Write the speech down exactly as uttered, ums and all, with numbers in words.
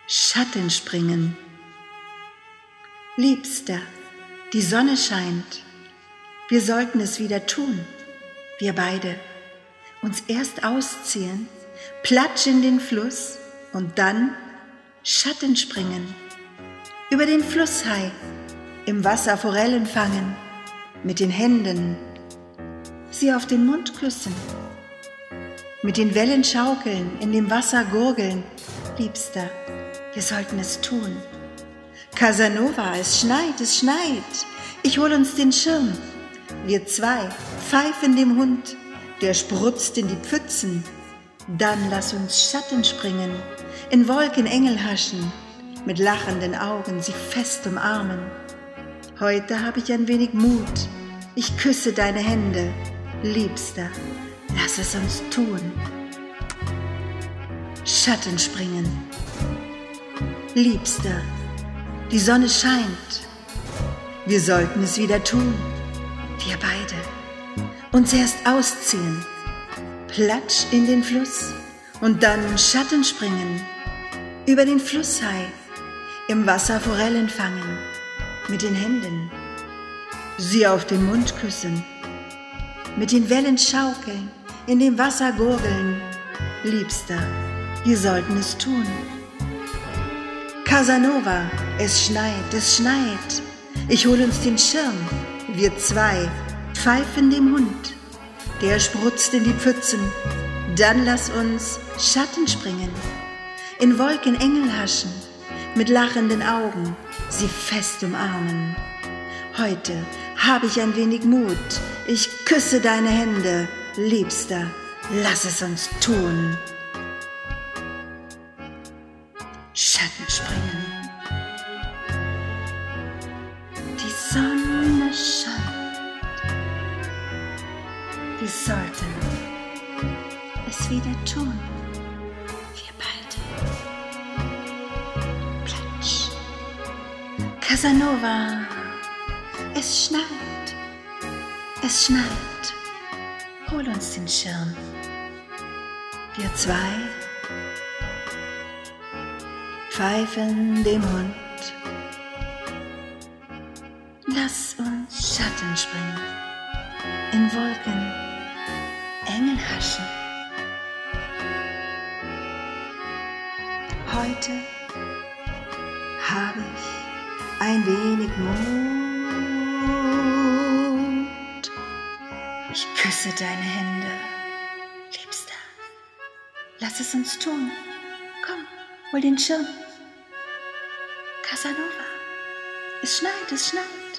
Schatten springen. Liebster, die Sonne scheint, wir sollten es wieder tun, wir beide, uns erst ausziehen, platsch in den Fluss und dann Schatten springen, über den Flusshai, im Wasser Forellen fangen, mit den Händen, sie auf den Mund küssen, mit den Wellen schaukeln, in dem Wasser gurgeln, Liebster, wir sollten es tun. Casanova, es schneit, es schneit, ich hol uns den Schirm. Wir zwei pfeifen dem Hund, der sprutzt in die Pfützen. Dann lass uns Schatten springen, in Wolken Engel haschen, mit lachenden Augen sie fest umarmen. Heute hab ich ein wenig Mut, ich küsse deine Hände, Liebster, lass es uns tun. Schatten springen. Liebster, die Sonne scheint, wir sollten es wieder tun, wir beide, uns erst ausziehen, platsch in den Fluss und dann Schatten springen, über den Flusshai, im Wasser Forellen fangen, mit den Händen, sie auf den Mund küssen, mit den Wellen schaukeln, in dem Wasser gurgeln, Liebster, wir sollten es tun. Casanova, es schneit, es schneit, ich hol uns den Schirm, wir zwei pfeifen dem Hund, der sprutzt in die Pfützen, dann lass uns Schatten springen, in Wolken Engel haschen, mit lachenden Augen sie fest umarmen. Heute hab ich ein wenig Mut, ich küsse deine Hände, Liebster, lass es uns tun. Schatten springen. Die Sonne scheint. Wir sollten es wieder tun. Wir beide. Platsch. Casanova. Es schneit. Es schneit. Hol uns den Schirm. Wir zwei pfeifen dem Hund. Lass uns Schatten springen, in Wolken Engel haschen. Heute habe ich ein wenig Mut. Ich küsse deine Hände, Liebster. Lass es uns tun. Komm, hol den Schirm. Casanova, es schneit, es schneit.